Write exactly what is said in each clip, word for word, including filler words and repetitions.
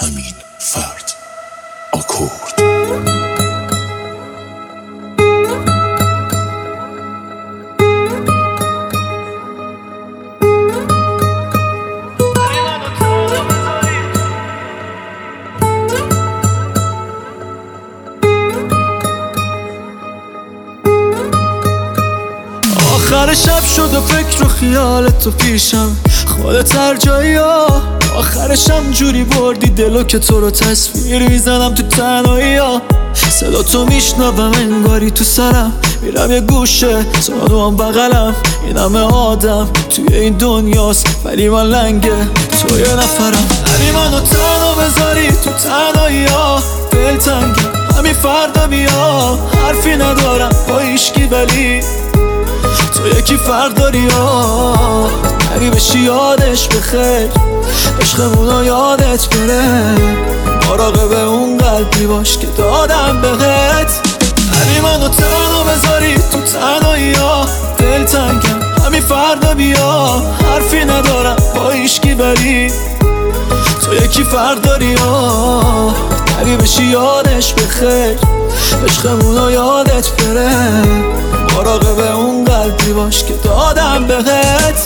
امین فرد آکورد. آخر شب شد و فکر و خیالت تو پیشم، خودت هر جایی ها. آخرشم جوری بردی دلو که تو رو تصویر میزنم تو تنهایی ها. صدا تو میشنوم انگاری تو سرم، میرم یه گوشه تو هم بغلم. این همه آدم توی این دنیاست ولی من لنگه تو یه نفرم. همین منو تنها بذاری تو تنهایی ها، دل تنگم همین فردا بیا. حرفی ندارم با هیشکی ولی تو یکی فرد داری ها. نری بشی یادش بخیر، عشقمونو یادت بره. مراقب اون قلبی باش که دادم بهت. نری منو تنها بذاری تو تنهایی ها، دل تنگم همین فردا بیا. حرفی ندارم با هیشکی ولی تو یکی فرد داری ها. نری بشی یادش بخیر، عشقمونو یادت بره. مراقب اون قلبی باش که دادم بهت.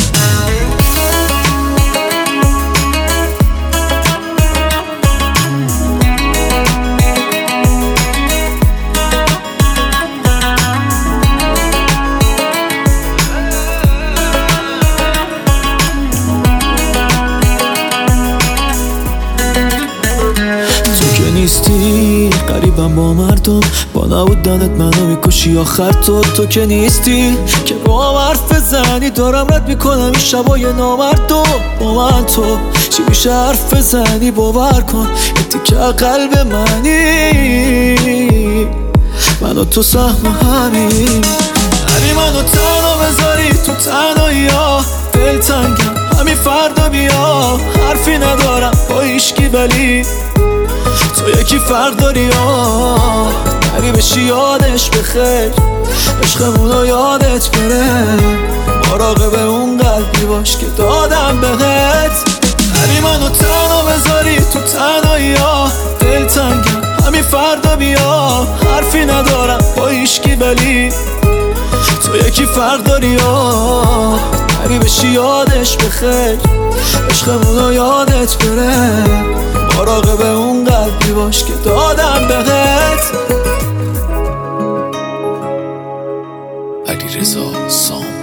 نیستی قریبم با مردم، با نبودنت منو میکشی آخر. تو تو که نیستی که با هم حرف بزنی، دارم رد میکنم این شبای نامردم. با من تو چی میشه حرف بزنی؟ باور کن یه تیکه قلب منی، من و تو سهم همین. هری منو تنها بذاری تو تنهایی ها، دل تنگم همین فردا بیا. حرفی ندارم با هیشکی ولی تو یکی فرد داری ها. نری بشی یادش بخیر، عشقمونو یادت بره. مراقب اون قلبی باش که دادم بهت. نری منو تنها بذاری تو تنهایی ها، دل تنگم همین فردا بیا. حرفی ندارم با هیشکی ولی تو یکی فرد داری ها. نری بشی یادش بخیر، عشقمونو یادت بره. مراقب اون قلبی باش که دادم بهت. علیرضا سام